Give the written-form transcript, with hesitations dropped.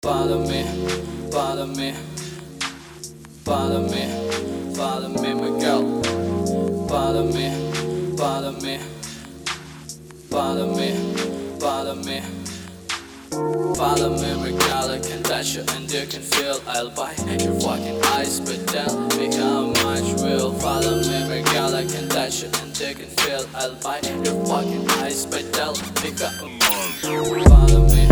Follow me, follow me, follow me, follow me, my girl. Follow me, follow me, follow me, follow me. Follow me, my girl, I can touch you and you can feel. I'll buy your fucking eyes, but tell me how much real. Follow me, my girl, I can touch you and you can feel. I'll buy your fucking eyes, but tell me how much. Follow me.